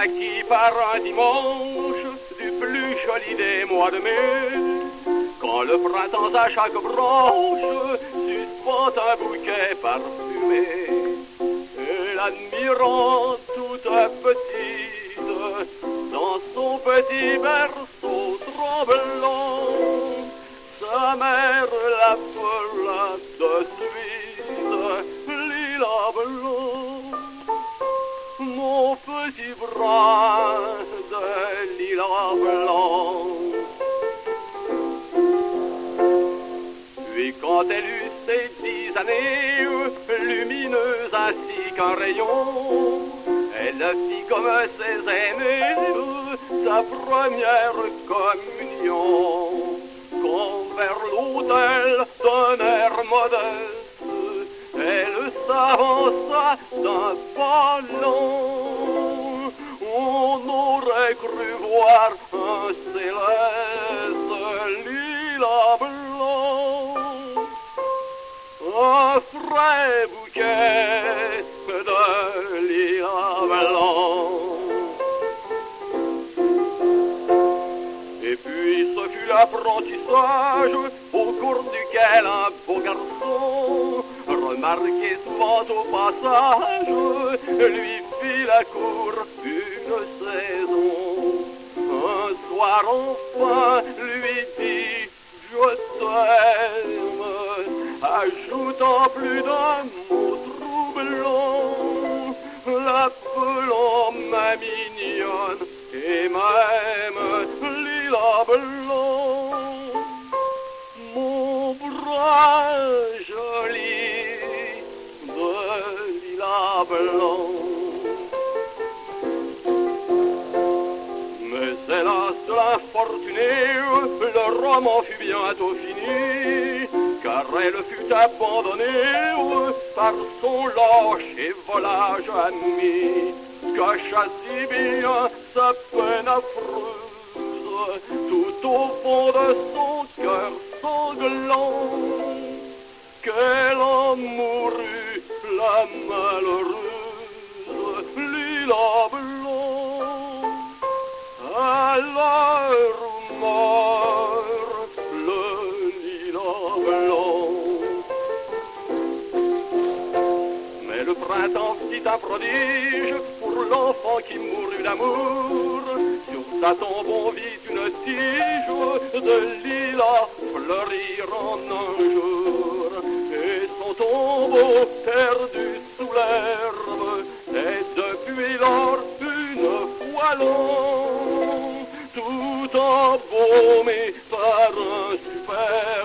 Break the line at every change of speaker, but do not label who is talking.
naquit par un dimanche du plus joli des mois de mai, quand le printemps à chaque branche suspend un bouquet parfumé. Et l'admirant toute petite, dans son petit berceau tremblant, sa mère l'appela de suite lilas blanc. Mon petit bras de lilas blanc. Puis quand elle eut ses 10 années, lumineuses ainsi qu'un rayon, elle fit comme ses aînés sa première communion. Quand vers l'autel d'un air modeste, elle s'avança d'un pas lent, on aurait cru voir un céleste lilas blanc, un frais bouquet de lilas blanc. Et puis ce fut l'apprentissage au cours duquel un beau garçon, remarqué souvent au passage, lui fit la cour une saison. Un soir enfin lui dit je t'aime, ajoutant plus d'un mot troublant, l'appelant ma mignonne et même lilas blanc. Mon bras joli de lilas blanc. Mais hélas de l'infortuné, le roman fut bientôt fini, car elle fut abandonnée par son lâche et volage ami, cacha si bien sa peine affreuse tout au fond de son cœur sanglant, qu'elle en mourut la malheureuse lilas blanc. À l'heure où meurt le lilas blanc. Mais le printemps fit un prodige pour l'enfant qui mourut d'amour. Sur sa tombe on vit une tige de lilas fleurir en un jour. Et son tombeau perdu sous l'herbe est depuis lors une fois long, tout embaumé par un super